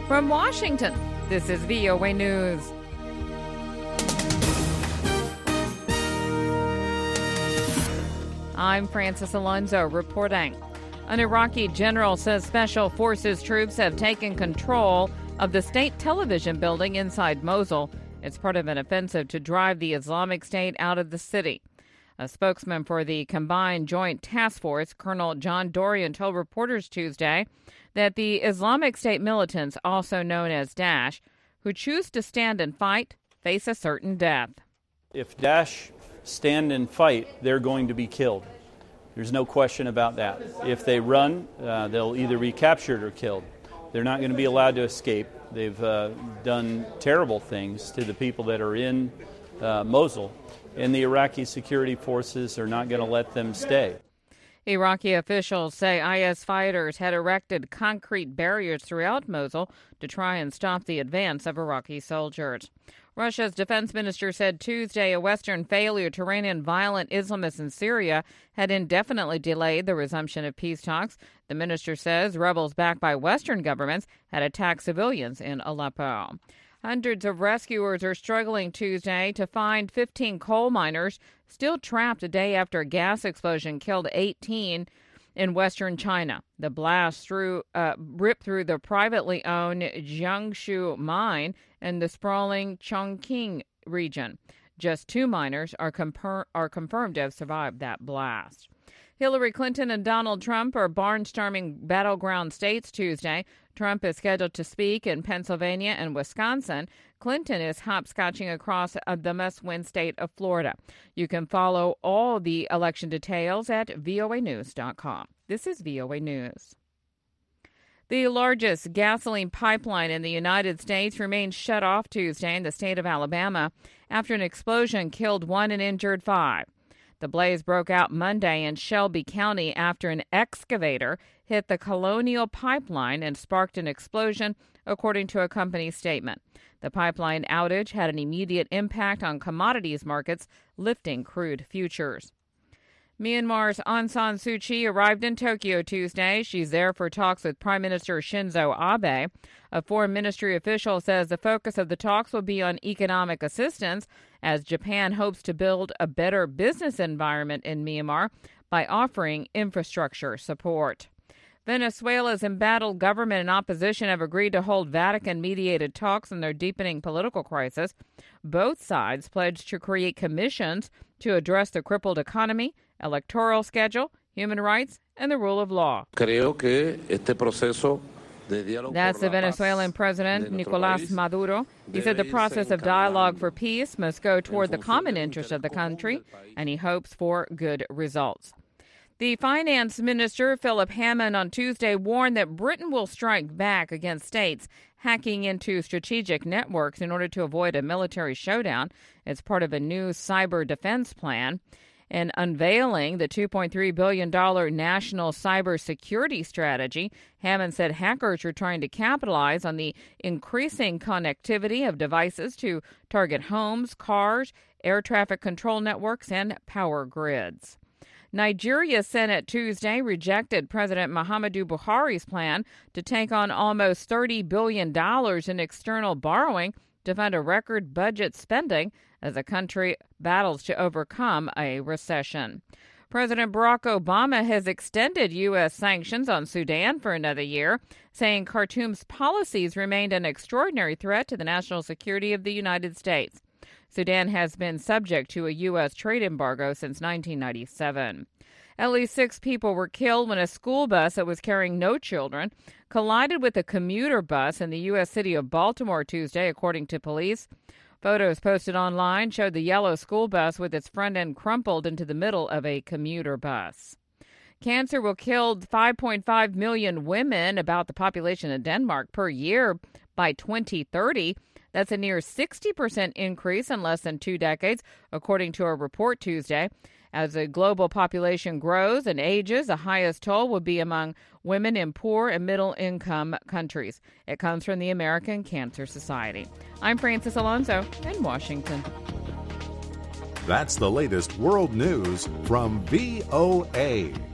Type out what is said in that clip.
From Washington, this is VOA News. I'm Francis Alonso reporting. An Iraqi general says special forces troops have taken control of the state television building inside Mosul. It's part of an offensive to drive the Islamic State out of the city. A spokesman for the Combined Joint Task Force, Colonel John Dorian, told reporters Tuesday that the Islamic State militants, also known as Daesh, who choose to stand and fight, face a certain death. If Daesh stand and fight, they're going to be killed. There's no question about that. If they run, they'll either be captured or killed. They're not going to be allowed to escape. They've done terrible things to the people that are in Mosul, and the Iraqi security forces are not going to let them stay. Iraqi officials say IS fighters had erected concrete barriers throughout Mosul to try and stop the advance of Iraqi soldiers. Russia's defense minister said Tuesday a Western failure to rein in violent Islamists in Syria had indefinitely delayed the resumption of peace talks. The minister says rebels backed by Western governments had attacked civilians in Aleppo. Hundreds of rescuers are struggling Tuesday to find 15 coal miners still trapped a day after a gas explosion killed 18 in western China. The blast ripped through the privately owned Jiangsu mine in the sprawling Chongqing region. Just 2 miners are confirmed to have survived that blast. Hillary Clinton and Donald Trump are barnstorming battleground states Tuesday. Trump is scheduled to speak in Pennsylvania and Wisconsin. Clinton is hopscotching across the must-win state of Florida. You can follow all the election details at voanews.com. This is VOA News. The largest gasoline pipeline in the United States remains shut off Tuesday in the state of Alabama after an explosion killed 1 and injured 5. The blaze broke out Monday in Shelby County after an excavator hit the Colonial Pipeline and sparked an explosion, according to a company statement. The pipeline outage had an immediate impact on commodities markets, lifting crude futures. Myanmar's Aung San Suu Kyi arrived in Tokyo Tuesday. She's there for talks with Prime Minister Shinzo Abe. A foreign ministry official says the focus of the talks will be on economic assistance, as Japan hopes to build a better business environment in Myanmar by offering infrastructure support. Venezuela's embattled government and opposition have agreed to hold Vatican-mediated talks in their deepening political crisis. Both sides pledged to create commissions to address the crippled economy, electoral schedule, human rights, and the rule of law. That's the Venezuelan President, Nicolás Maduro. He said the process of dialogue for peace must go toward the common interest of the country, and he hopes for good results. The finance minister, Philip Hammond, on Tuesday warned that Britain will strike back against states hacking into strategic networks in order to avoid a military showdown. It's part of a new cyber defense plan. In unveiling the $2.3 billion national cybersecurity strategy, Hammond said hackers are trying to capitalize on the increasing connectivity of devices to target homes, cars, air traffic control networks, and power grids. Nigeria's Senate Tuesday rejected President Muhammadu Buhari's plan to take on almost $30 billion in external borrowing to fund a record budget spending as the country battles to overcome a recession. President Barack Obama has extended U.S. sanctions on Sudan for another year, saying Khartoum's policies remained an extraordinary threat to the national security of the United States. Sudan has been subject to a U.S. trade embargo since 1997. At least 6 people were killed when a school bus that was carrying no children collided with a commuter bus in the U.S. city of Baltimore Tuesday, according to police. Photos posted online showed the yellow school bus with its front end crumpled into the middle of a commuter bus. Cancer will kill 5.5 million women, about the population of Denmark, per year by 2030. That's a near 60% increase in less than 2 decades, according to a report Tuesday. As the global population grows and ages, the highest toll will be among women in poor and middle-income countries. It comes from the American Cancer Society. I'm Francis Alonso in Washington. That's the latest world news from VOA.